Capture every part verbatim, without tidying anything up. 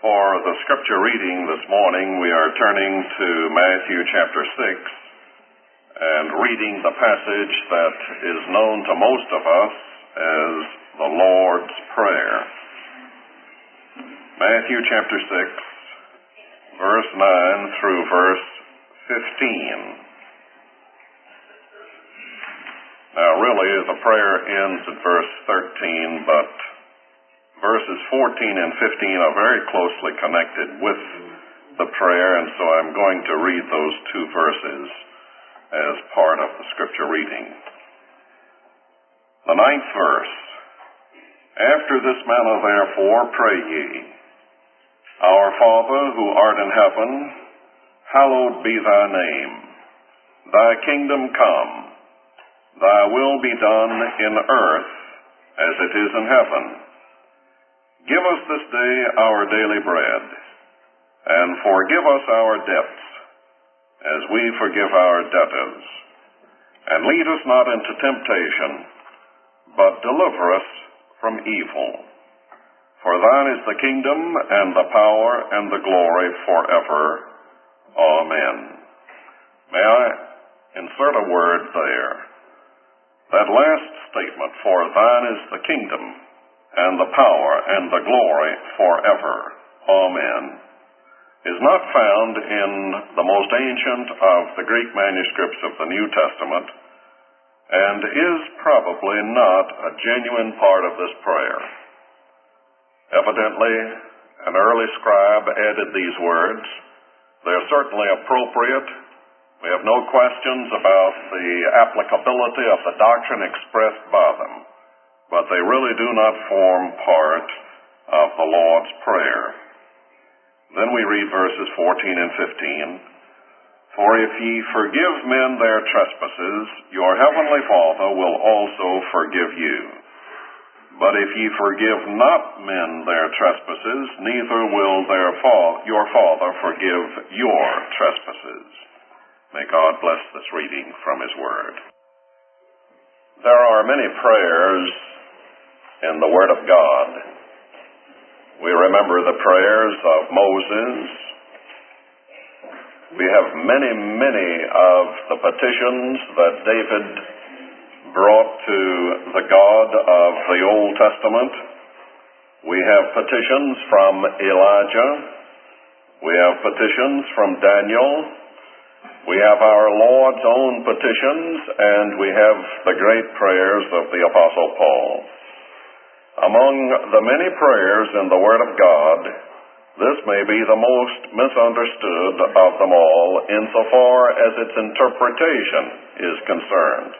For the scripture reading this morning, we are turning to Matthew chapter six and reading the passage that is known to most of us as the Lord's Prayer. Matthew chapter six, verse nine through verse fifteen. Now, really, the prayer ends at verse thirteen, but verses fourteen and fifteen are very closely connected with the prayer, and so I'm going to read those two verses as part of the scripture reading. The ninth verse. After this manner, therefore, pray ye, Our Father, who art in heaven, hallowed be thy name. Thy kingdom come. Thy will be done in earth as it is in heaven. Give us this day our daily bread, and forgive us our debts, as we forgive our debtors. And lead us not into temptation, but deliver us from evil. For thine is the kingdom, and the power, and the glory forever. Amen. May I insert a word there? That last statement, for thine is the kingdom, and the power, and the glory forever. Amen, is not found in the most ancient of the Greek manuscripts of the New Testament, and is probably not a genuine part of this prayer. Evidently, an early scribe added these words. They are certainly appropriate. We have no questions about the applicability of the doctrine expressed by them, but they really do not form part of the Lord's Prayer. Then we read verses fourteen and fifteen. For if ye forgive men their trespasses, your heavenly Father will also forgive you. But if ye forgive not men their trespasses, neither will their fa- your Father forgive your trespasses. May God bless this reading from His Word. There are many prayers in the Word of God. We remember the prayers of Moses. We have many, many of the petitions that David brought to the God of the Old Testament. We have petitions from Elijah. We have petitions from Daniel. We have our Lord's own petitions, and we have the great prayers of the Apostle Paul. Among the many prayers in the Word of God, this may be the most misunderstood of them all insofar as its interpretation is concerned.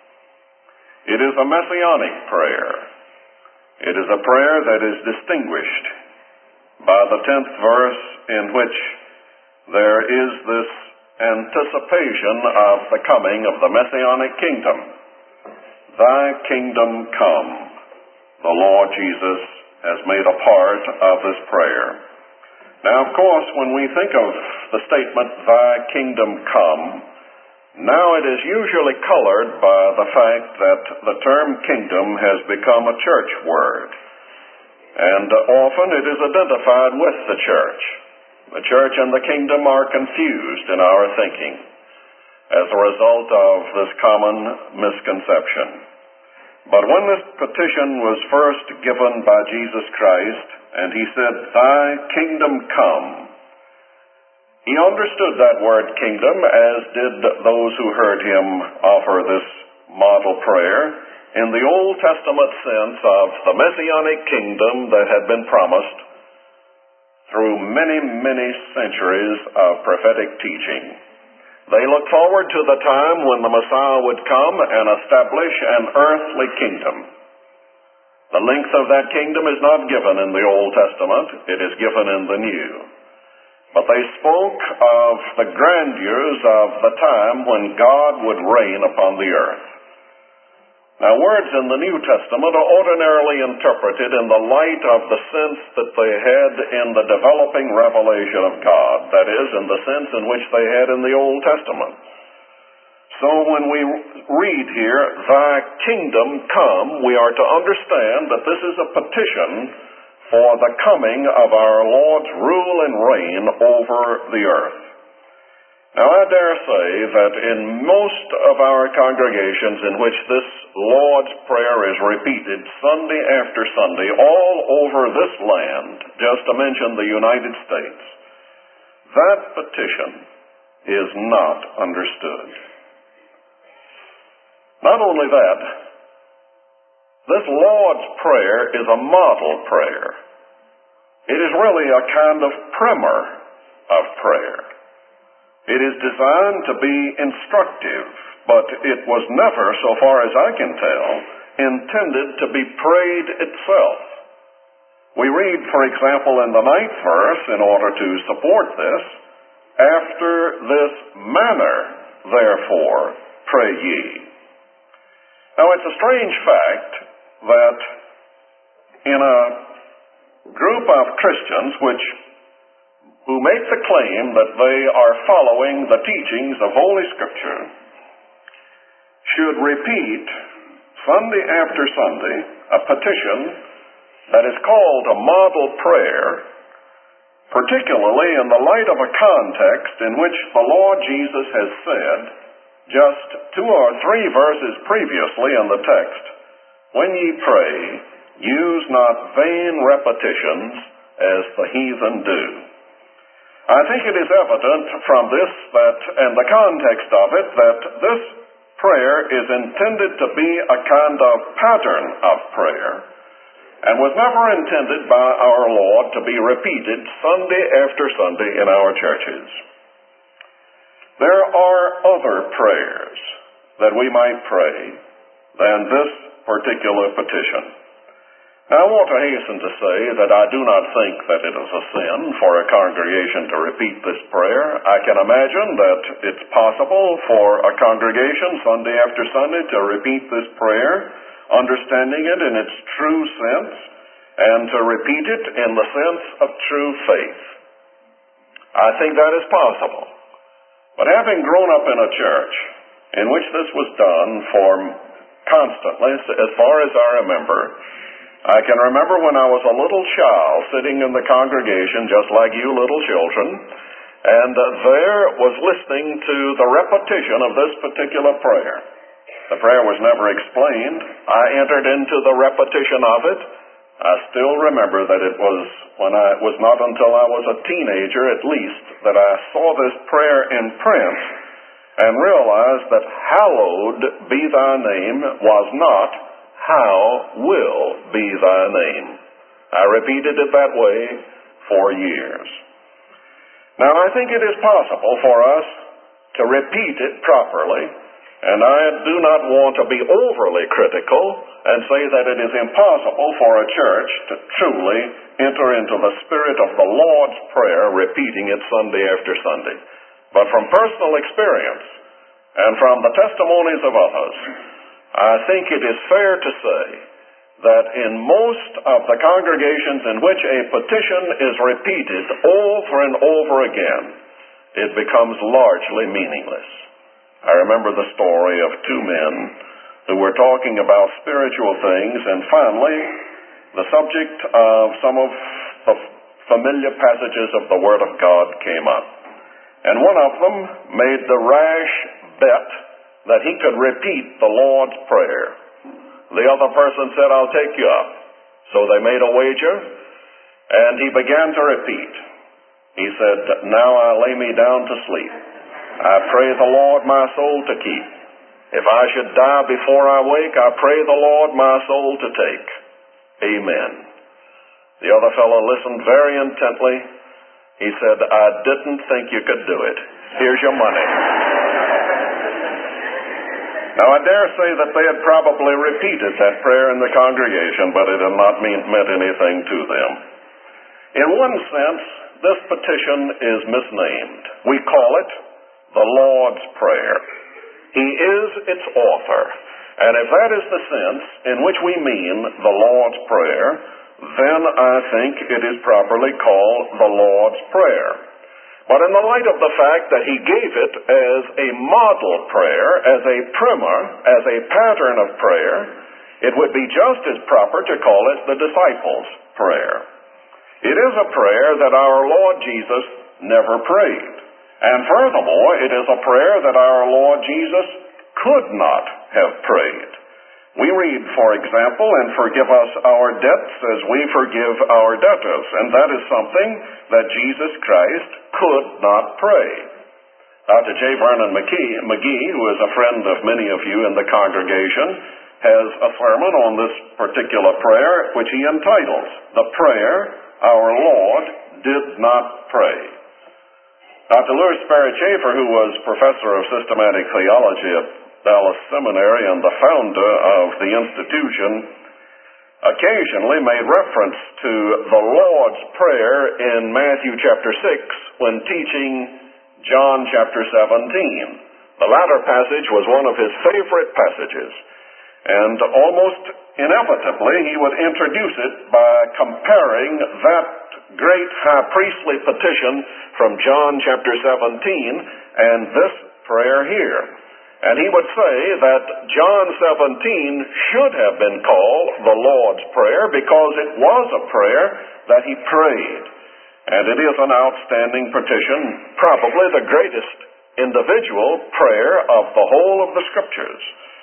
It is a messianic prayer. It is a prayer that is distinguished by the tenth verse, in which there is this anticipation of the coming of the messianic kingdom. Thy kingdom come. The Lord Jesus has made a part of this prayer. Now, of course, when we think of the statement, Thy kingdom come, now it is usually colored by the fact that the term kingdom has become a church word. And often it is identified with the church. The church and the kingdom are confused in our thinking as a result of this common misconception. But when this petition was first given by Jesus Christ, and He said, Thy kingdom come, He understood that word kingdom, as did those who heard Him offer this model prayer, in the Old Testament sense of the messianic kingdom that had been promised through many, many centuries of prophetic teaching. They looked forward to the time when the Messiah would come and establish an earthly kingdom. The length of that kingdom is not given in the Old Testament. It is given in the New. But they spoke of the grandeurs of the time when God would reign upon the earth. Now, words in the New Testament are ordinarily interpreted in the light of the sense that they had in the developing revelation of God, that is, in the sense in which they had in the Old Testament. So when we read here, Thy kingdom come, we are to understand that this is a petition for the coming of our Lord's rule and reign over the earth. Now, I dare say that in most of our congregations in which this Lord's Prayer is repeated Sunday after Sunday all over this land, just to mention the United States, that petition is not understood. Not only that, this Lord's Prayer is a model prayer. It is really a kind of primer of prayer. It is designed to be instructive, but it was never, so far as I can tell, intended to be prayed itself. We read, for example, in the ninth verse, in order to support this, "After this manner, therefore, pray ye." Now, it's a strange fact that in a group of Christians which who make the claim that they are following the teachings of Holy Scripture should repeat Sunday after Sunday a petition that is called a model prayer, particularly in the light of a context in which the Lord Jesus has said, just two or three verses previously in the text, "When ye pray, use not vain repetitions as the heathen do." I think it is evident from this that, and the context of it, that this prayer is intended to be a kind of pattern of prayer, and was never intended by our Lord to be repeated Sunday after Sunday in our churches. There are other prayers that we might pray than this particular petition. Now, I want to hasten to say that I do not think that it is a sin for a congregation to repeat this prayer. I can imagine that it's possible for a congregation Sunday after Sunday to repeat this prayer, understanding it in its true sense, and to repeat it in the sense of true faith. I think that is possible. But having grown up in a church in which this was done for constantly, as far as I remember, I can remember when I was a little child sitting in the congregation, just like you little children, and uh, there was listening to the repetition of this particular prayer. The prayer was never explained. I entered into the repetition of it. I still remember that it was when I it was not until I was a teenager, at least, that I saw this prayer in print and realized that "hallowed be thy name" was not "how will be thy name." I repeated it that way for years. Now, I think it is possible for us to repeat it properly, and I do not want to be overly critical and say that it is impossible for a church to truly enter into the spirit of the Lord's Prayer, repeating it Sunday after Sunday. But from personal experience and from the testimonies of others, I think it is fair to say that in most of the congregations in which a petition is repeated over and over again, it becomes largely meaningless. I remember the story of two men who were talking about spiritual things, and finally the subject of some of the familiar passages of the Word of God came up. And one of them made the rash bet that he could repeat the Lord's Prayer. The other person said, "I'll take you up." So they made a wager, and he began to repeat. He said, "Now I lay me down to sleep. I pray the Lord my soul to keep. If I should die before I wake, I pray the Lord my soul to take. Amen." The other fellow listened very intently. He said, "I didn't think you could do it. Here's your money." Now, I dare say that they had probably repeated that prayer in the congregation, but it had not mean, meant anything to them. In one sense, this petition is misnamed. We call it the Lord's Prayer. He is its author. And if that is the sense in which we mean the Lord's Prayer, then I think it is properly called the Lord's Prayer. But in the light of the fact that he gave it as a model prayer, as a primer, as a pattern of prayer, it would be just as proper to call it the disciples' prayer. It is a prayer that our Lord Jesus never prayed. And furthermore, it is a prayer that our Lord Jesus could not have prayed. We read, for example, and forgive us our debts as we forgive our debtors. And that is something that Jesus Christ could not pray. Doctor J. Vernon McGee, McGee, who is a friend of many of you in the congregation, has a sermon on this particular prayer, which he entitles, "The Prayer Our Lord Did Not Pray." Doctor Louis Sperry Chafer, who was professor of systematic theology at Dallas Seminary and the founder of the institution, occasionally made reference to the Lord's Prayer in Matthew chapter six when teaching John chapter seventeen. The latter passage was one of his favorite passages, and almost inevitably he would introduce it by comparing that great high priestly petition from John chapter seventeen and this prayer here. And he would say that John seventeen should have been called the Lord's Prayer because it was a prayer that he prayed. And it is an outstanding petition, probably the greatest individual prayer of the whole of the Scriptures.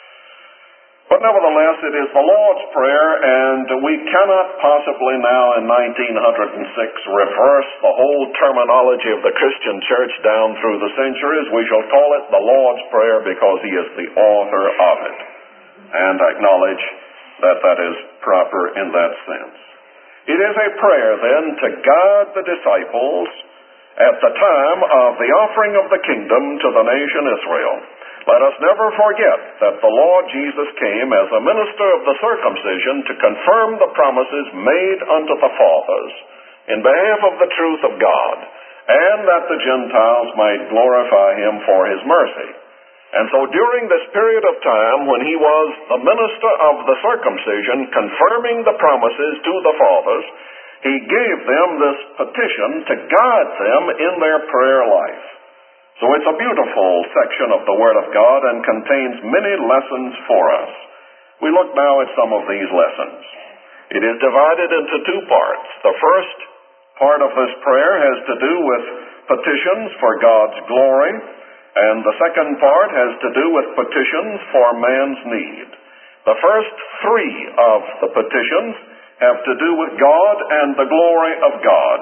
But nevertheless, it is the Lord's Prayer, and we cannot possibly now in nineteen oh six reverse the whole terminology of the Christian church down through the centuries. We shall call it the Lord's Prayer because he is the author of it, and acknowledge that that is proper in that sense. It is a prayer, then, to guide the disciples at the time of the offering of the kingdom to the nation Israel. Let us never forget that the Lord Jesus came as a minister of the circumcision to confirm the promises made unto the fathers in behalf of the truth of God, and that the Gentiles might glorify him for his mercy. And so during this period of time when he was the minister of the circumcision, confirming the promises to the fathers, he gave them this petition to guide them in their prayer life. So it's a beautiful section of the Word of God and contains many lessons for us. We look now at some of these lessons. It is divided into two parts. The first part of this prayer has to do with petitions for God's glory, and the second part has to do with petitions for man's need. The first three of the petitions have to do with God and the glory of God,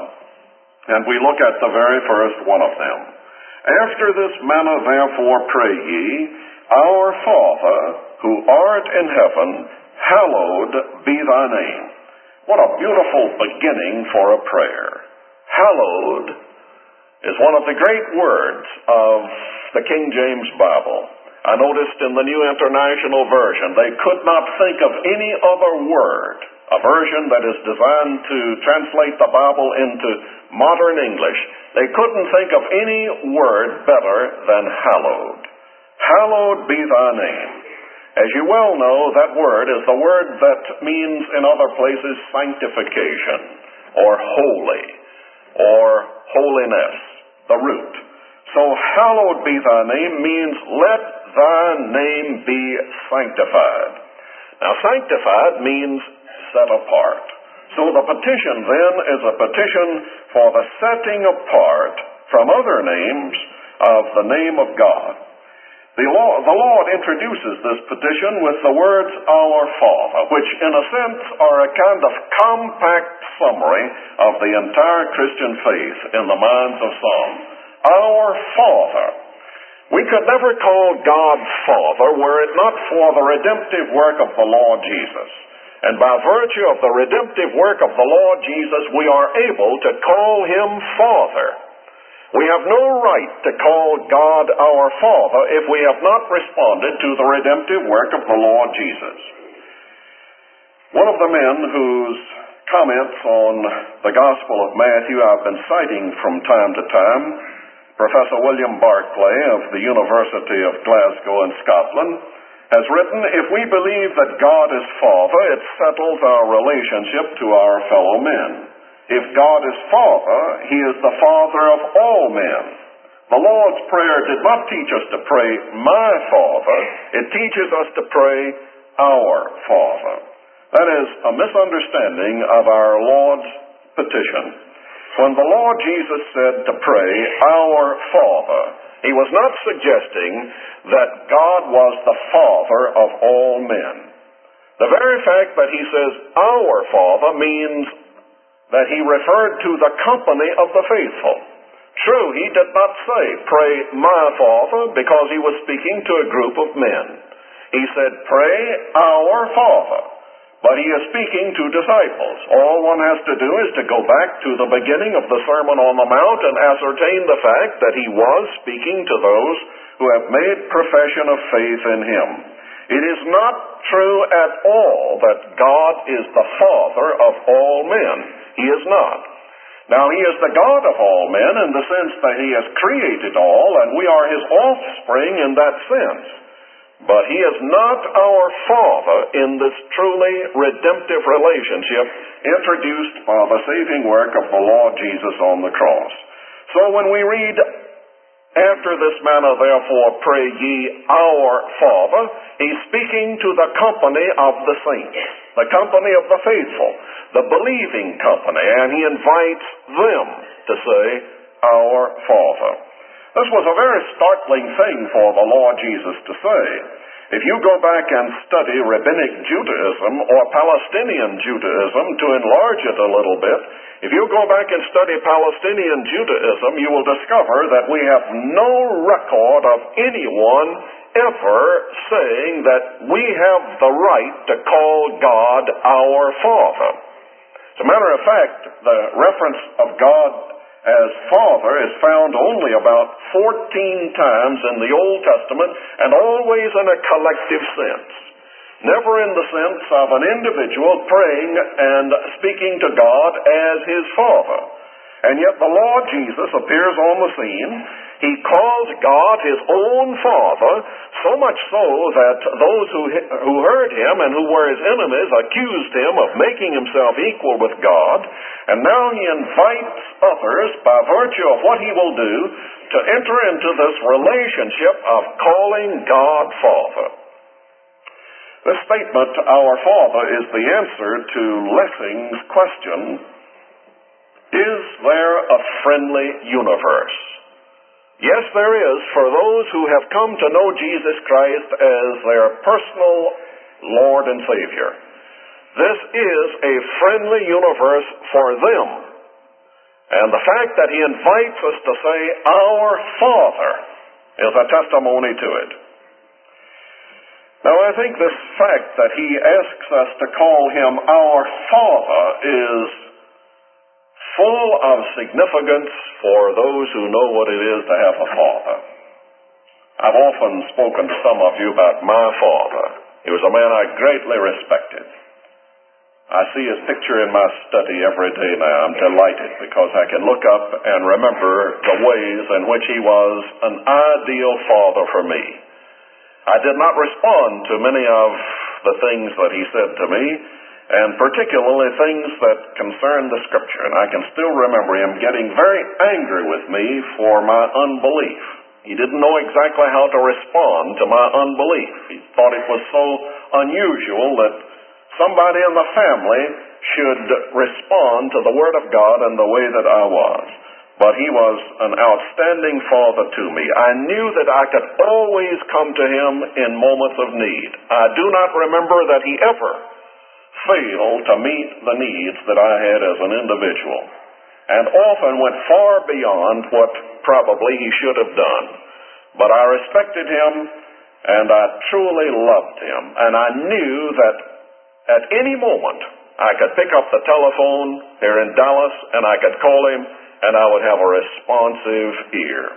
and we look at the very first one of them. After this manner therefore pray ye, Our Father, who art in heaven, hallowed be thy name. What a beautiful beginning for a prayer. Hallowed is one of the great words of the King James Bible. I noticed in the New International Version, they could not think of any other word, a version that is designed to translate the Bible into modern English. They couldn't think of any word better than hallowed. Hallowed be thy name. As you well know, that word is the word that means in other places sanctification, or holy, or holiness, the root. So hallowed be thy name means let thy name be sanctified. Now sanctified means set apart. So the petition then is a petition for the setting apart from other names of the name of God. The Lord, the Lord introduces this petition with the words, Our Father, which in a sense are a kind of compact summary of the entire Christian faith in the minds of some. Our Father. We could never call God Father were it not for the redemptive work of the Lord Jesus. And by virtue of the redemptive work of the Lord Jesus, we are able to call him Father. We have no right to call God our Father if we have not responded to the redemptive work of the Lord Jesus. One of the men whose comments on the Gospel of Matthew I've been citing from time to time, Professor William Barclay of the University of Glasgow in Scotland, has written, if we believe that God is Father, it settles our relationship to our fellow men. If God is Father, he is the Father of all men. The Lord's Prayer did not teach us to pray, my Father. It teaches us to pray, our Father. That is a misunderstanding of our Lord's petition. When the Lord Jesus said to pray, "Our Father," he was not suggesting that God was the Father of all men. The very fact that he says, "Our Father," means that he referred to the company of the faithful. True, he did not say, "Pray, my Father," because he was speaking to a group of men. He said, "Pray, our Father." But he is speaking to disciples. All one has to do is to go back to the beginning of the Sermon on the Mount and ascertain the fact that he was speaking to those who have made profession of faith in him. It is not true at all that God is the Father of all men. He is not. Now, he is the God of all men in the sense that he has created all, and we are his offspring in that sense. But he is not our Father in this truly redemptive relationship introduced by the saving work of the Lord Jesus on the cross. So when we read, "After this manner therefore pray ye, our Father," he's speaking to the company of the saints, the company of the faithful, the believing company, and he invites them to say, "Our Father." This was a very startling thing for the Lord Jesus to say. If you go back and study Rabbinic Judaism or Palestinian Judaism, to enlarge it a little bit, if you go back and study Palestinian Judaism, you will discover that we have no record of anyone ever saying that we have the right to call God our Father. As a matter of fact, the reference of God as Father is found only about fourteen times in the Old Testament, and always in a collective sense. Never in the sense of an individual praying and speaking to God as his Father. And yet the Lord Jesus appears on the scene. He calls God his own Father, so much so that those who, who heard him and who were his enemies accused him of making himself equal with God. And now he invites others, by virtue of what he will do, to enter into this relationship of calling God Father. This statement, "Our Father," is the answer to Lessing's question, is there a friendly universe? Yes, there is, for those who have come to know Jesus Christ as their personal Lord and Savior. This is a friendly universe for them. And the fact that he invites us to say, "Our Father," is a testimony to it. Now, I think this fact that he asks us to call him our Father is full of significance for those who know what it is to have a father. I've often spoken to some of you about my father. He was a man I greatly respected. I see his picture in my study every day now. I'm delighted because I can look up and remember the ways in which he was an ideal father for me. I did not respond to many of the things that he said to me, and particularly things that concern the Scripture. And I can still remember him getting very angry with me for my unbelief. He didn't know exactly how to respond to my unbelief. He thought it was so unusual that somebody in the family should respond to the Word of God in the way that I was. But he was an outstanding father to me. I knew that I could always come to him in moments of need. I do not remember that he ever failed to meet the needs that I had as an individual, and often went far beyond what probably he should have done. But I respected him, and I truly loved him, and I knew that at any moment I could pick up the telephone here in Dallas, and I could call him, and I would have a responsive ear.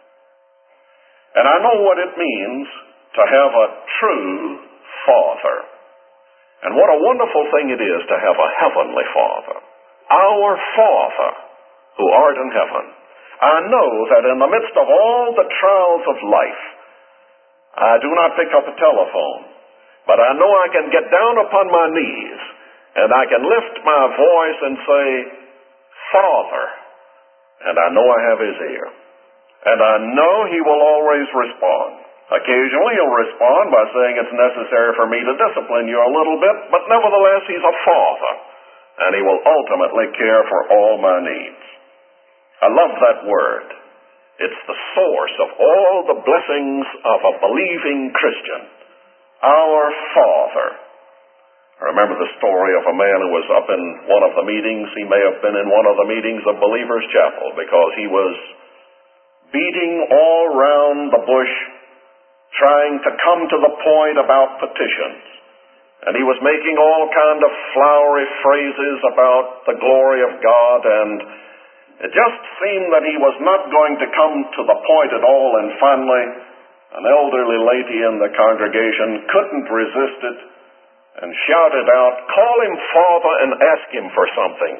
And I know what it means to have a true father. And what a wonderful thing it is to have a heavenly Father. Our Father, who art in heaven. I know that in the midst of all the trials of life, I do not pick up a telephone, but I know I can get down upon my knees, and I can lift my voice and say, "Father," and I know I have his ear. And I know he will always respond. Occasionally he'll respond by saying it's necessary for me to discipline you a little bit, but nevertheless he's a father, and he will ultimately care for all my needs. I love that word. It's the source of all the blessings of a believing Christian. Our Father. I remember the story of a man who was up in one of the meetings. He may have been in one of the meetings of Believers Chapel because he was beating all round the bush, trying to come to the point about petitions. And he was making all kind of flowery phrases about the glory of God, and it just seemed that he was not going to come to the point at all. And finally, an elderly lady in the congregation couldn't resist it and shouted out, "Call him Father and ask him for something."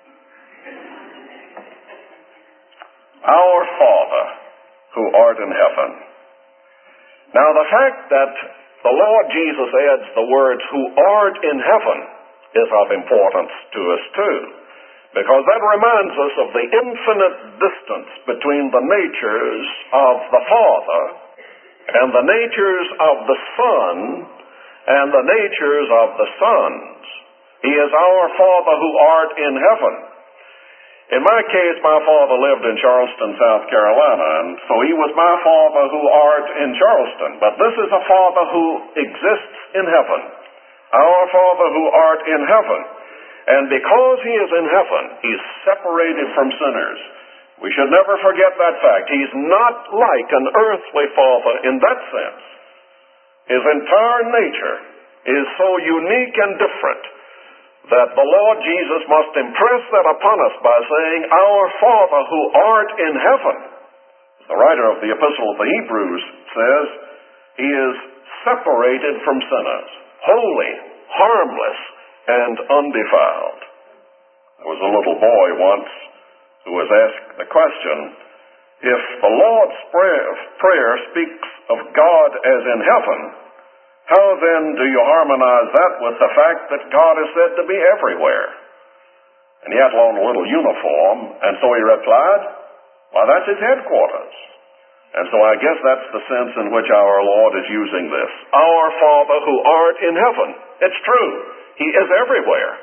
Our Father, who art in heaven. Now, the fact that the Lord Jesus adds the words, "who art in heaven," is of importance to us too, because that reminds us of the infinite distance between the natures of the Father and the natures of the Son and the natures of the sons. He is our Father who art in heaven. In my case, my father lived in Charleston, South Carolina, and so he was my Father who art in Charleston. But this is a Father who exists in heaven. Our Father who art in heaven. And because he is in heaven, he's separated from sinners. We should never forget that fact. He's not like an earthly father in that sense. His entire nature is so unique and different that the Lord Jesus must impress that upon us by saying, "Our Father who art in heaven." The writer of the Epistle of the Hebrews says, he is separated from sinners, holy, harmless, and undefiled. There was a little boy once who was asked the question, if the Lord's prayer, prayer speaks of God as in heaven, how then do you harmonize that with the fact that God is said to be everywhere? And he had on a little uniform, and so he replied, "Why, that's his headquarters." And so I guess that's the sense in which our Lord is using this. Our Father who art in heaven. It's true. He is everywhere.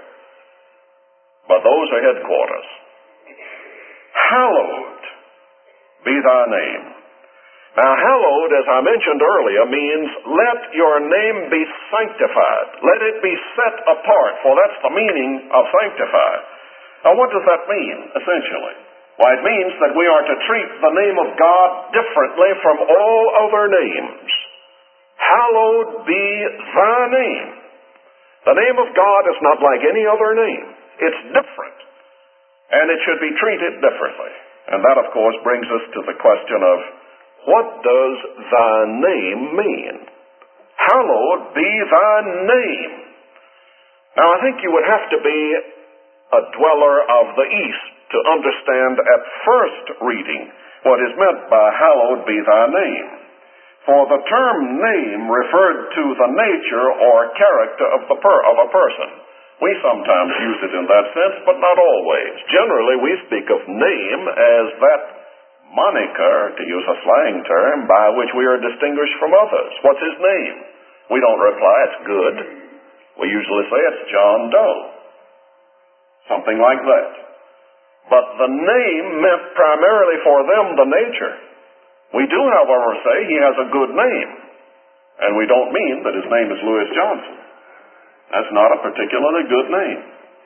But those are headquarters. Hallowed be thy name. Now, hallowed, as I mentioned earlier, means let your name be sanctified. Let it be set apart, for that's the meaning of sanctified. Now, what does that mean, essentially? Why, it means that we are to treat the name of God differently from all other names. Hallowed be thy name. The name of God is not like any other name. It's different. And it should be treated differently. And that, of course, brings us to the question of, what does thy name mean? Hallowed be thy name. Now, I think you would have to be a dweller of the East to understand at first reading what is meant by hallowed be thy name. For the term name referred to the nature or character of, the per- of a person. We sometimes use it in that sense, but not always. Generally, we speak of name as that moniker, to use a slang term, by which we are distinguished from others. What's his name? We don't reply, it's good. We usually say it's John Doe. Something like that. But the name meant primarily for them the nature. We do, however, say he has a good name. And we don't mean that his name is Louis Johnson. That's not a particularly good name.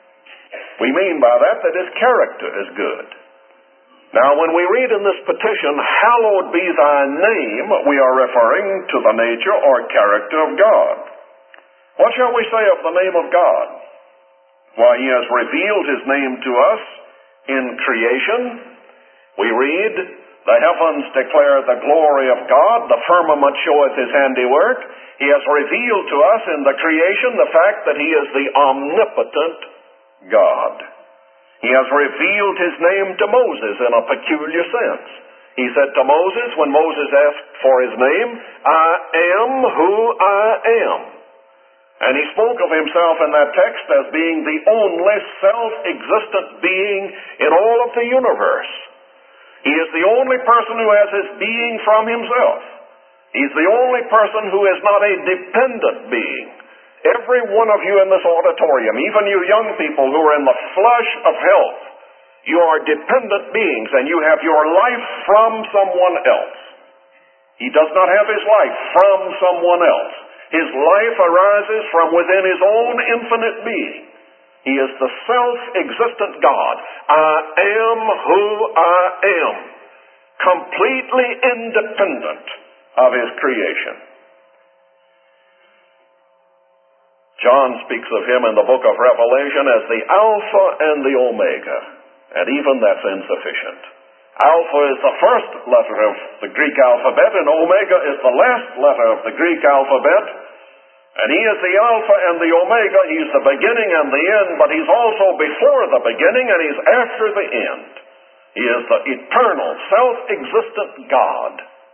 We mean by that that his character is good. Now, when we read in this petition, hallowed be thy name, we are referring to the nature or character of God. What shall we say of the name of God? Why, he has revealed his name to us in creation. We read, the heavens declare the glory of God, the firmament showeth his handiwork. He has revealed to us in the creation the fact that he is the omnipotent God. He has revealed his name to Moses in a peculiar sense. He said to Moses, when Moses asked for his name, I am who I am. And he spoke of himself in that text as being the only self-existent being in all of the universe. He is the only person who has his being from himself. He's the only person who is not a dependent being. Every one of you in this auditorium, even you young people who are in the flush of health, you are dependent beings and you have your life from someone else. He does not have his life from someone else. His life arises from within his own infinite being. He is the self-existent God. I am who I am, completely independent of his creation. John speaks of him in the book of Revelation as the Alpha and the Omega, and even that's insufficient. Alpha is the first letter of the Greek alphabet, and Omega is the last letter of the Greek alphabet. And he is the Alpha and the Omega. He's the beginning and the end, but he's also before the beginning and he's after the end. He is the eternal, self-existent God.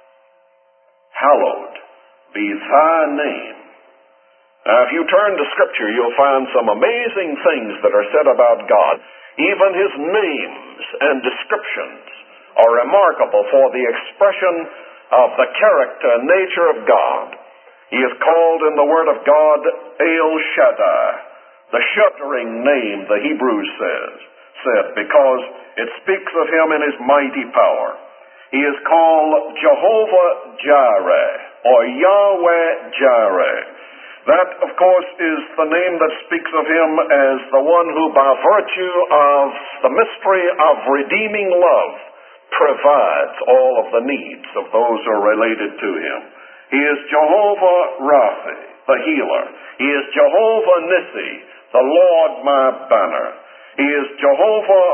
Hallowed be thy name. Now, if you turn to Scripture, you'll find some amazing things that are said about God. Even his names and descriptions are remarkable for the expression of the character and nature of God. He is called in the Word of God El Shaddai, the shuddering name, the Hebrews says, said, because it speaks of him in his mighty power. He is called Jehovah Jireh, or Yahweh Jireh. That, of course, is the name that speaks of him as the one who, by virtue of the mystery of redeeming love, provides all of the needs of those who are related to him. He is Jehovah Rapha, the healer. He is Jehovah Nissi, the Lord my banner. He is Jehovah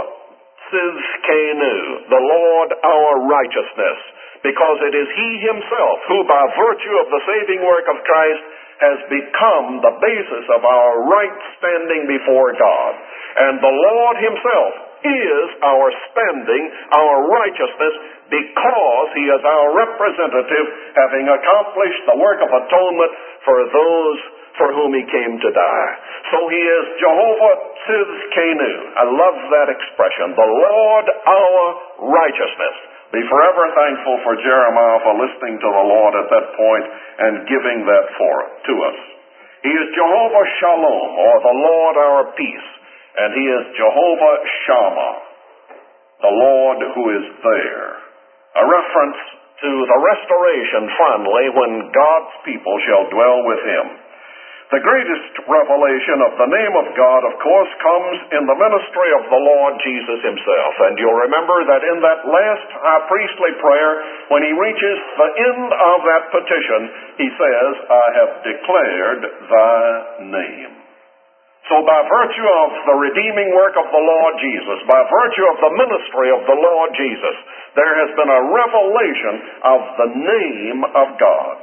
Tzidkenu, the Lord our righteousness, because it is he himself who, by virtue of the saving work of Christ, has become the basis of our right standing before God. And the Lord himself is our standing, our righteousness, because he is our representative, having accomplished the work of atonement for those for whom he came to die. So he is Jehovah Tzidkenu. I love that expression. The Lord our righteousness. Be forever thankful for Jeremiah for listening to the Lord at that point and giving that for to us. He is Jehovah Shalom, or the Lord our peace. And he is Jehovah Shammah, the Lord who is there. A reference to the restoration, finally, when God's people shall dwell with him. The greatest revelation of the name of God, of course, comes in the ministry of the Lord Jesus himself. And you'll remember that in that last high priestly prayer, when he reaches the end of that petition, he says, I have declared thy name. So by virtue of the redeeming work of the Lord Jesus, by virtue of the ministry of the Lord Jesus, there has been a revelation of the name of God.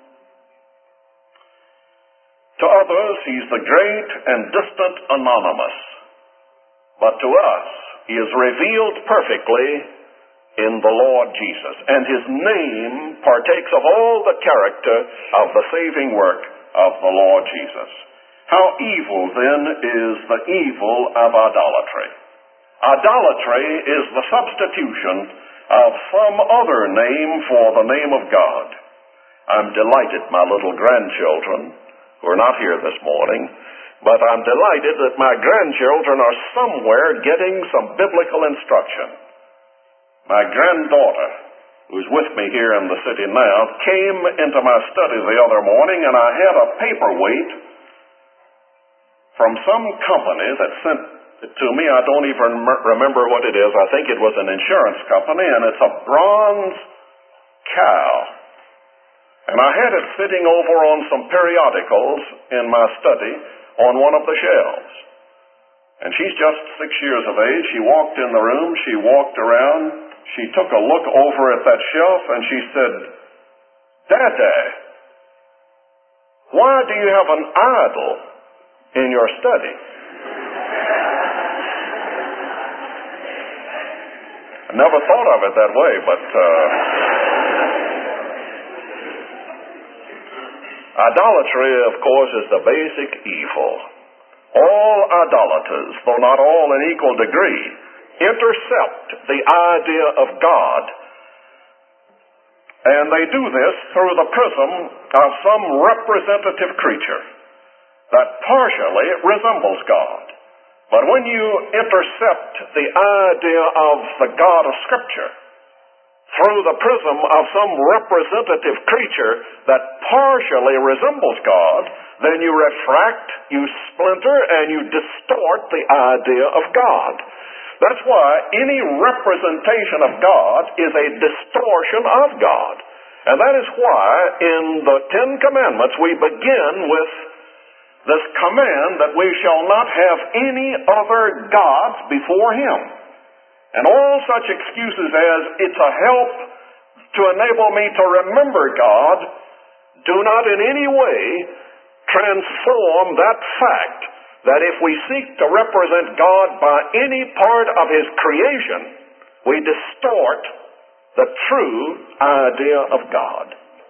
To others, he's the great and distant anonymous. But to us, he is revealed perfectly in the Lord Jesus. And his name partakes of all the character of the saving work of the Lord Jesus. How evil, then, is the evil of idolatry. Idolatry is the substitution of some other name for the name of God. I'm delighted, my little grandchildren, who are not here this morning, but I'm delighted that my grandchildren are somewhere getting some biblical instruction. My granddaughter, who's with me here in the city now, came into my study the other morning, and I had a paperweight from some company that sent it to me. I don't even remember what it is. I think it was an insurance company, and it's a bronze cow. And I had it sitting over on some periodicals in my study on one of the shelves. And she's just six years of age. She walked in the room. She walked around. She took a look over at that shelf, and she said, Dada, why do you have an idol in your study? I never thought of it that way, but uh, idolatry, of course, is the basic evil. All idolaters, though not all in equal degree, intercept the idea of God, and they do this through the prism of some representative creature. that partially resembles God. But when you intercept the idea of the God of Scripture through the prism of some representative creature that partially resembles God, then you refract, you splinter, and you distort the idea of God. That's why any representation of God is a distortion of God. And that is why in the Ten Commandments we begin with this command that we shall not have any other gods before Him. And all such excuses as it's a help to enable me to remember God do not in any way transform that fact that if we seek to represent God by any part of His creation, we distort the true idea of God.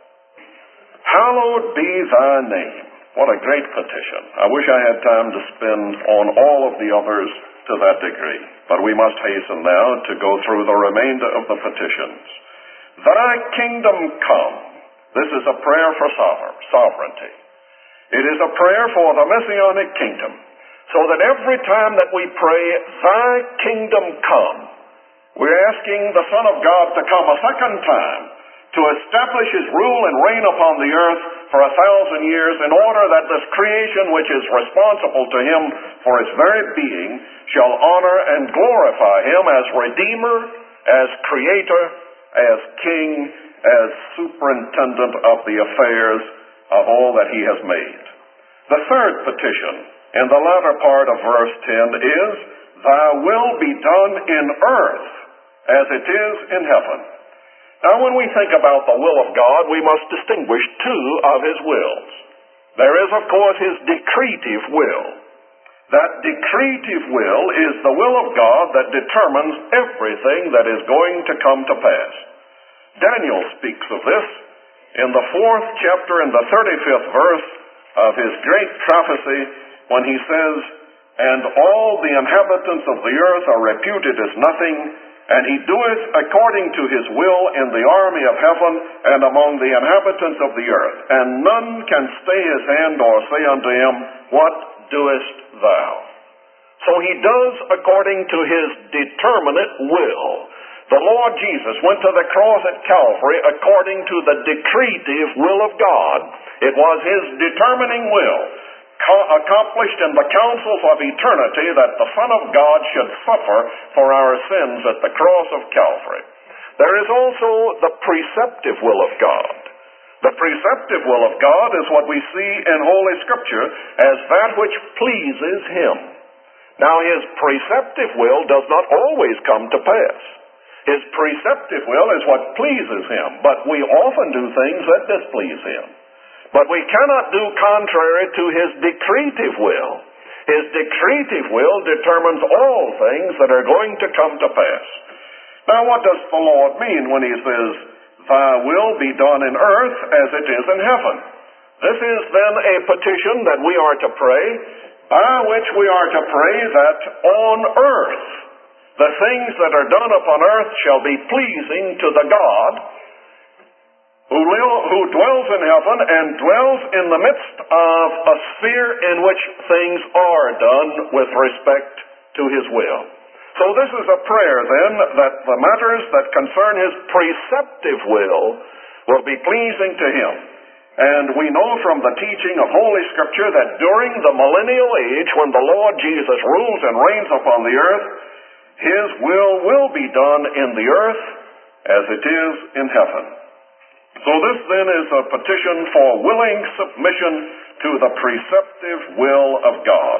Hallowed be thy name. What a great petition. I wish I had time to spend on all of the others to that degree. But we must hasten now to go through the remainder of the petitions. Thy kingdom come. This is a prayer for sovereignty. It is a prayer for the Messianic kingdom. So that every time that we pray, thy kingdom come, we're asking the Son of God to come a second time to establish His rule and reign upon the earth for a thousand years in order that this creation which is responsible to Him for its very being shall honor and glorify Him as Redeemer, as Creator, as King, as Superintendent of the affairs of all that He has made. The third petition in the latter part of verse ten is, Thy will be done in earth as it is in heaven. Now, when we think about the will of God, we must distinguish two of His wills. There is, of course, His decretive will. That decretive will is the will of God that determines everything that is going to come to pass. Daniel speaks of this in the fourth chapter and the thirty-fifth verse of his great prophecy when he says, And all the inhabitants of the earth are reputed as nothing, and He doeth according to His will in the army of heaven and among the inhabitants of the earth. And none can stay His hand or say unto Him, What doest thou? So He does according to His determinate will. The Lord Jesus went to the cross at Calvary according to the decretive will of God. It was His determining will, accomplished in the counsels of eternity, that the Son of God should suffer for our sins at the cross of Calvary. There is also the preceptive will of God. The preceptive will of God is what we see in Holy Scripture as that which pleases Him. Now, His preceptive will does not always come to pass. His preceptive will is what pleases Him, but we often do things that displease Him. But we cannot do contrary to His decretive will. His decretive will determines all things that are going to come to pass. Now, what does the Lord mean when He says, Thy will be done in earth as it is in heaven? This is then a petition that we are to pray, by which we are to pray that on earth the things that are done upon earth shall be pleasing to the God Who, will, who dwells in heaven and dwells in the midst of a sphere in which things are done with respect to His will. So this is a prayer then that the matters that concern His preceptive will will be pleasing to Him. And we know from the teaching of Holy Scripture that during the millennial age, when the Lord Jesus rules and reigns upon the earth, His will will be done in the earth as it is in heaven. So this then is a petition for willing submission to the preceptive will of God.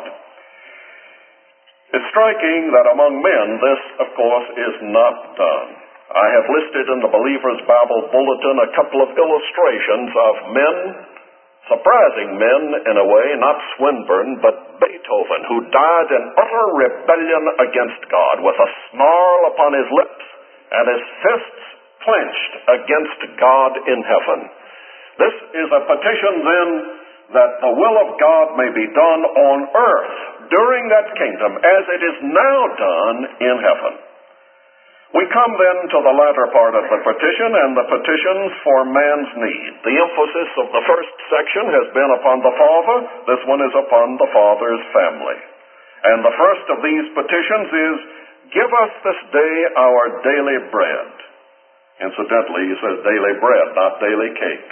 It's striking that among men this, of course, is not done. I have listed in the Believer's Bible Bulletin a couple of illustrations of men, surprising men in a way, not Swinburne, but Beethoven, who died in utter rebellion against God with a snarl upon his lips and his fists clenched against God in heaven. This is a petition then that the will of God may be done on earth during that kingdom as it is now done in heaven. We come then to the latter part of the petition and the petitions for man's need. The emphasis of the first section has been upon the father. This one is upon the father's family. And the first of these petitions is, give us this day our daily bread. Incidentally, he says daily bread, not daily cake.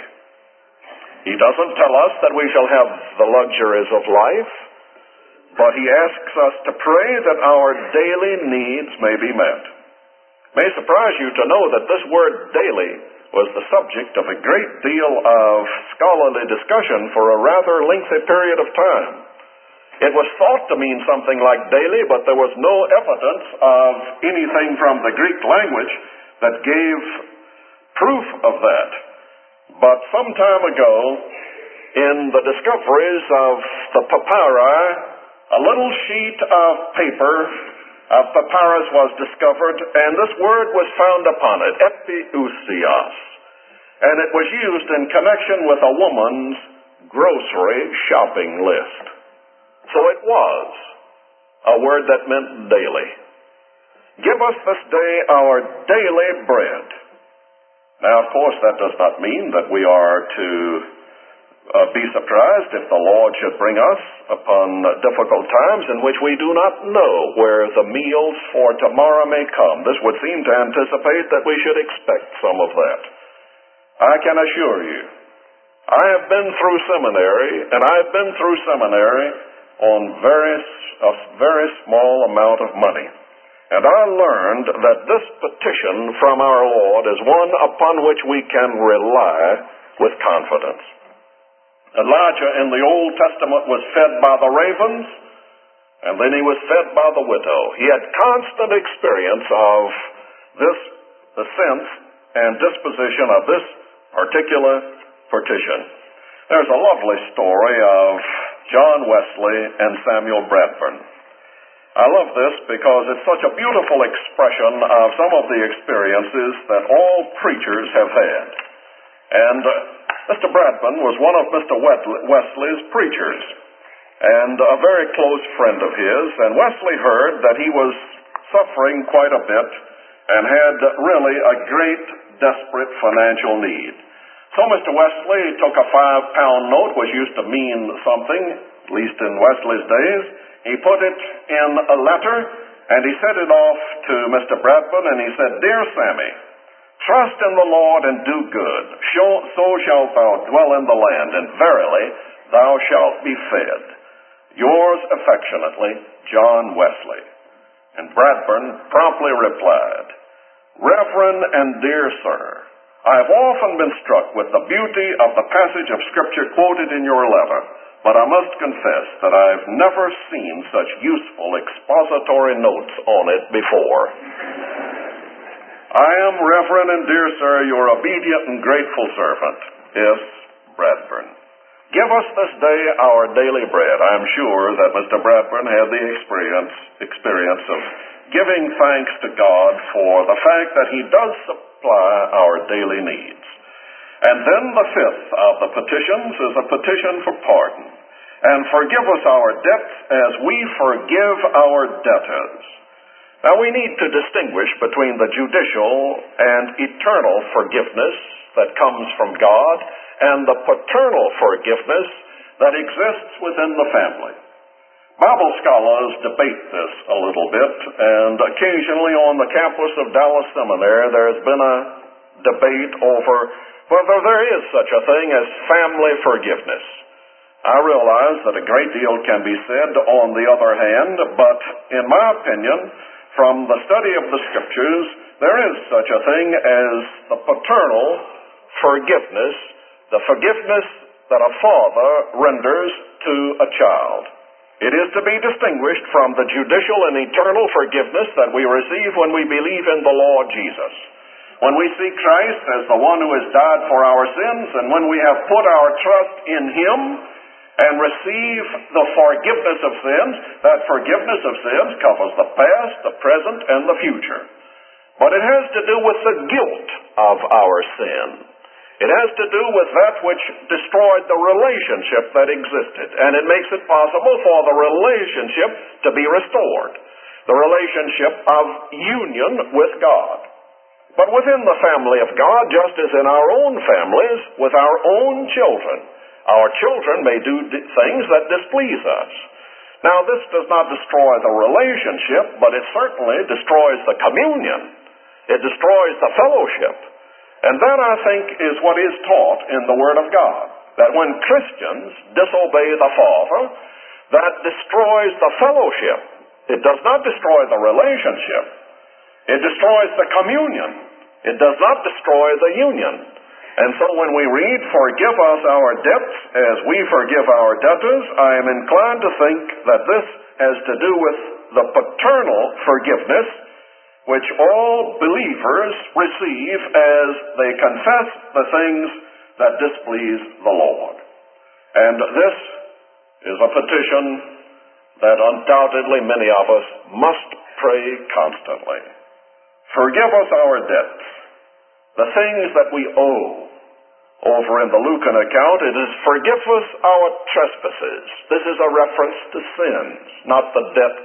He doesn't tell us that we shall have the luxuries of life, but he asks us to pray that our daily needs may be met. It may surprise you to know that this word daily was the subject of a great deal of scholarly discussion for a rather lengthy period of time. It was thought to mean something like daily, but there was no evidence of anything from the Greek language that gave proof of that. But some time ago, in the discoveries of the papyri, a little sheet of paper of papyrus was discovered, and this word was found upon it, epiousios. And it was used in connection with a woman's grocery shopping list. So it was a word that meant daily. Give us this day our daily bread. Now, of course, that does not mean that we are to uh, be surprised if the Lord should bring us upon difficult times in which we do not know where the meals for tomorrow may come. This would seem to anticipate that we should expect some of that. I can assure you, I have been through seminary, and I've been through seminary on very, a very small amount of money. And I learned that this petition from our Lord is one upon which we can rely with confidence. Elijah in the Old Testament was fed by the ravens, and then he was fed by the widow. He had constant experience of this, the sense and disposition of this particular petition. There's a lovely story of John Wesley and Samuel Bradburn. I love this because it's such a beautiful expression of some of the experiences that all preachers have had. And uh, Mister Bradburn was one of Mister Wesley's preachers, and a very close friend of his. And Wesley heard that he was suffering quite a bit and had really a great, desperate financial need. So Mister Wesley took a five-pound note, which used to mean something, at least in Wesley's days. He put it in a letter, and he sent it off to Mister Bradburn, and he said, Dear Sammy, trust in the Lord and do good. So shalt thou dwell in the land, and verily thou shalt be fed. Yours affectionately, John Wesley. And Bradburn promptly replied, Reverend and dear sir, I have often been struck with the beauty of the passage of Scripture quoted in your letter, but I must confess that I've never seen such useful expository notes on it before. I am, Reverend and dear sir, your obedient and grateful servant, S. Bradburn. Give us this day our daily bread. I am sure that Mister Bradburn had the experience, experience of giving thanks to God for the fact that He does supply our daily needs. And then the fifth of the petitions is a petition for pardon. And forgive us our debts as we forgive our debtors. Now we need to distinguish between the judicial and eternal forgiveness that comes from God and the paternal forgiveness that exists within the family. Bible scholars debate this a little bit, and occasionally on the campus of Dallas Seminary there's been a debate over whether there is such a thing as family forgiveness. I realize that a great deal can be said on the other hand, but in my opinion, from the study of the Scriptures, there is such a thing as the paternal forgiveness, the forgiveness that a father renders to a child. It is to be distinguished from the judicial and eternal forgiveness that we receive when we believe in the Lord Jesus. When we see Christ as the one who has died for our sins, and when we have put our trust in Him and receive the forgiveness of sins, that forgiveness of sins covers the past, the present, and the future. But it has to do with the guilt of our sin. It has to do with that which destroyed the relationship that existed, and it makes it possible for the relationship to be restored. the relationship of union with God. But within the family of God, just as in our own families, with our own children, our children may do things that displease us. Now, this does not destroy the relationship, but it certainly destroys the communion. It destroys the fellowship. And that, I think, is what is taught in the Word of God. That when Christians disobey the Father, that destroys the fellowship. It does not destroy the relationship. It destroys the communion. It does not destroy the union. And so when we read, forgive us our debts as we forgive our debtors, I am inclined to think that this has to do with the paternal forgiveness which all believers receive as they confess the things that displease the Lord. And this is a petition that undoubtedly many of us must pray constantly. Forgive us our debts, the things that we owe. Over in the Lucan account, it is forgive us our trespasses. This is a reference to sins, not the debts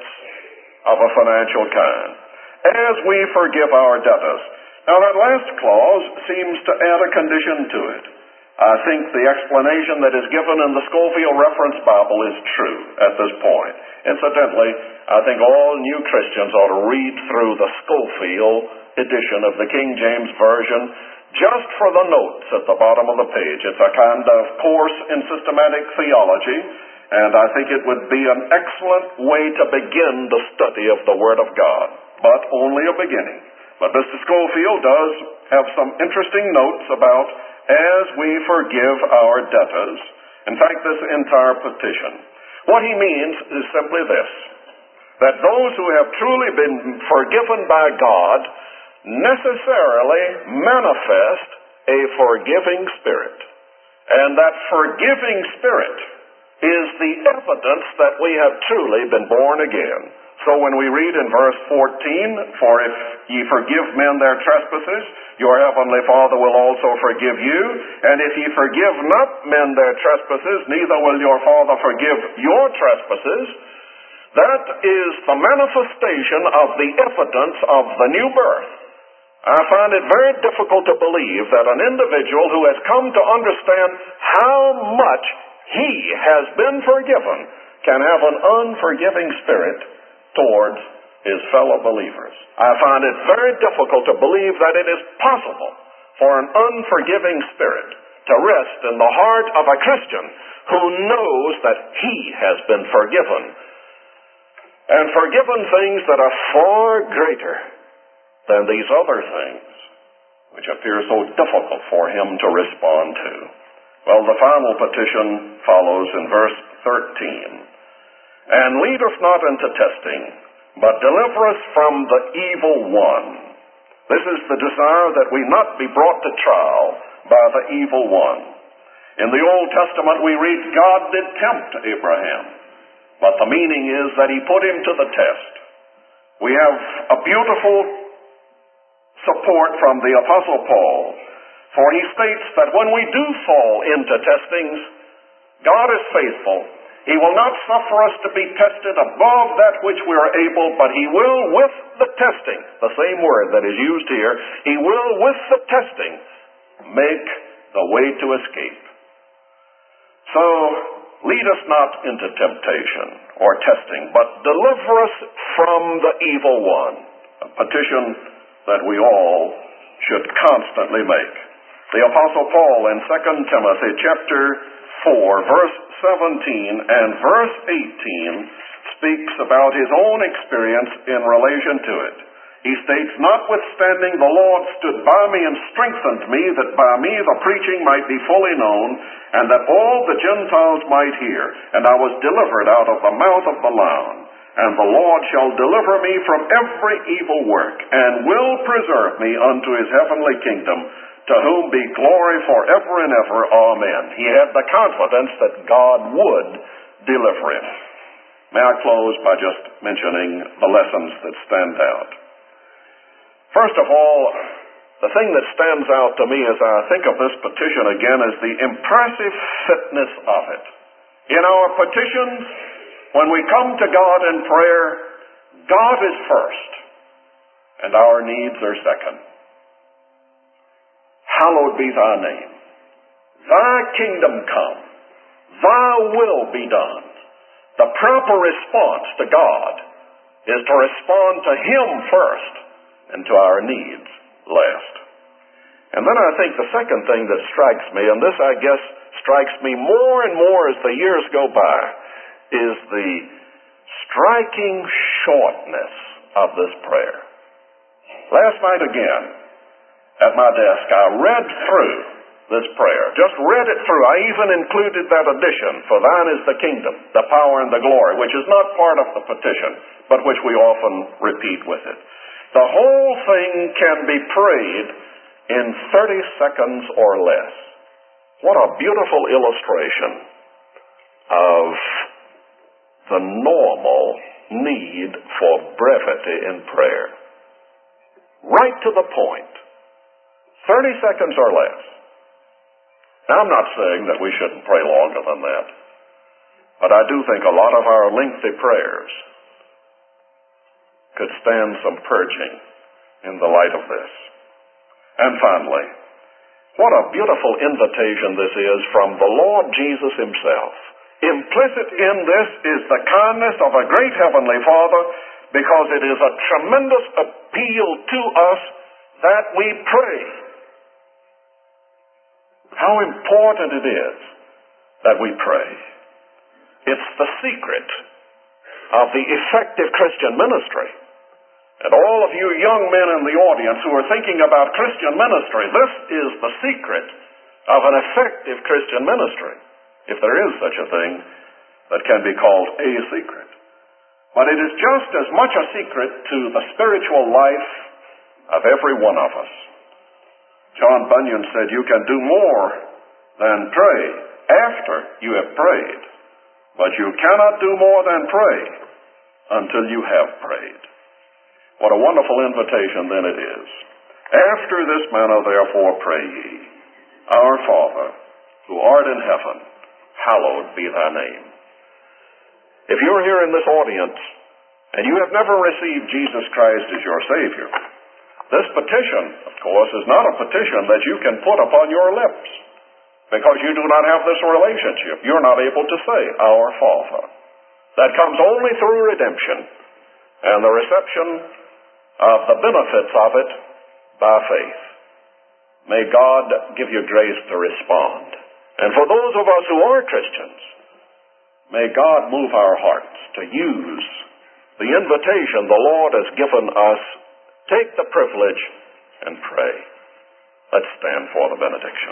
of a financial kind. As we forgive our debtors. Now that last clause seems to add a condition to it. I think the explanation that is given in the Scofield Reference Bible is true at this point. Incidentally, I think all new Christians ought to read through the Scofield edition of the King James Version just for the notes at the bottom of the page. It's a kind of course in systematic theology, and I think it would be an excellent way to begin the study of the Word of God, but only a beginning. But Mister Scofield does have some interesting notes about as we forgive our debtors. In fact, this entire petition. What he means is simply this, that those who have truly been forgiven by God necessarily manifest a forgiving spirit. And that forgiving spirit is the evidence that we have truly been born again. So when we read in verse fourteen, for if ye forgive men their trespasses, your heavenly Father will also forgive you. And if ye forgive not men their trespasses, neither will your Father forgive your trespasses. That is the manifestation of the evidence of the new birth. I find it very difficult to believe that an individual who has come to understand how much he has been forgiven can have an unforgiving spirit towards his fellow believers. I find it very difficult to believe that it is possible for an unforgiving spirit to rest in the heart of a Christian who knows that he has been forgiven, and forgiven things that are far greater than these other things which appear so difficult for him to respond to. Well, the final petition follows in verse thirteen. And lead us not into testing, but deliver us from the evil one. This is the desire that we not be brought to trial by the evil one. In the Old Testament we read, God did tempt Abraham, but the meaning is that he put him to the test. We have a beautiful support from the Apostle Paul, for he states that when we do fall into testings, God is faithful. He will not suffer us to be tested above that which we are able, but he will, with the testing, the same word that is used here, he will, with the testing, make the way to escape. So, lead us not into temptation or testing, but deliver us from the evil one, a petition that we all should constantly make. The Apostle Paul in Second Timothy chapter four, verse seventeen and verse eighteen speaks about his own experience in relation to it. He states, notwithstanding the Lord stood by me and strengthened me, that by me the preaching might be fully known, and that all the Gentiles might hear. And I was delivered out of the mouth of the lion. And the Lord shall deliver me from every evil work, and will preserve me unto his heavenly kingdom, to whom be glory forever and ever. Amen. He had the confidence that God would deliver him. May I close by just mentioning the lessons that stand out. First of all, the thing that stands out to me as I think of this petition again is the impressive fitness of it. In our petitions, when we come to God in prayer, God is first, and our needs are second. Hallowed be thy name. Thy kingdom come. Thy will be done. The proper response to God is to respond to Him first and to our needs last. And then I think the second thing that strikes me, and this I guess strikes me more and more as the years go by, is the striking shortness of this prayer. Last night again, at my desk, I read through this prayer. Just read it through. I even included that addition, for thine is the kingdom, the power, and the glory, which is not part of the petition, but which we often repeat with it. The whole thing can be prayed in thirty seconds or less. What a beautiful illustration of the normal need for brevity in prayer. Right to the point. thirty seconds or less. Now, I'm not saying that we shouldn't pray longer than that, but I do think a lot of our lengthy prayers could stand some purging in the light of this. And finally, what a beautiful invitation this is from the Lord Jesus Himself. Implicit in this is the kindness of a great Heavenly Father, because it is a tremendous appeal to us that we pray. How important it is that we pray. It's the secret of the effective Christian ministry. And all of you young men in the audience who are thinking about Christian ministry, this is the secret of an effective Christian ministry, if there is such a thing that can be called a secret. But it is just as much a secret to the spiritual life of every one of us. John Bunyan said, you can do more than pray after you have prayed, but you cannot do more than pray until you have prayed. What a wonderful invitation then it is. After this manner therefore pray ye, Our Father, who art in heaven, hallowed be thy name. If you're here in this audience and you have never received Jesus Christ as your Savior, this petition, of course, is not a petition that you can put upon your lips, because you do not have this relationship. You're not able to say, Our Father. That comes only through redemption and the reception of the benefits of it by faith. May God give you grace to respond. And for those of us who are Christians, may God move our hearts to use the invitation the Lord has given us. Take the privilege and pray. Let's stand for the benediction.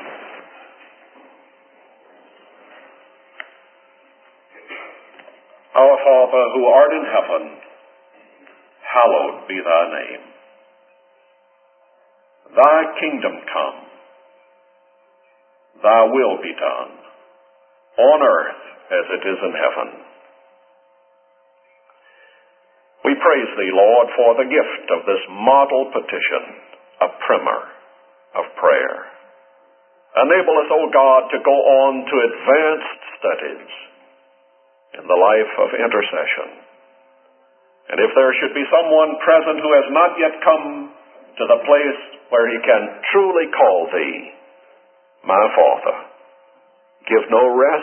Our Father, who art in heaven, hallowed be thy name. Thy kingdom come. Thy will be done, on earth as it is in heaven. We praise thee, Lord, for the gift of this model petition, a primer of prayer. Enable us, O God, to go on to advanced studies in the life of intercession. And if there should be someone present who has not yet come to the place where he can truly call thee, my Father, give no rest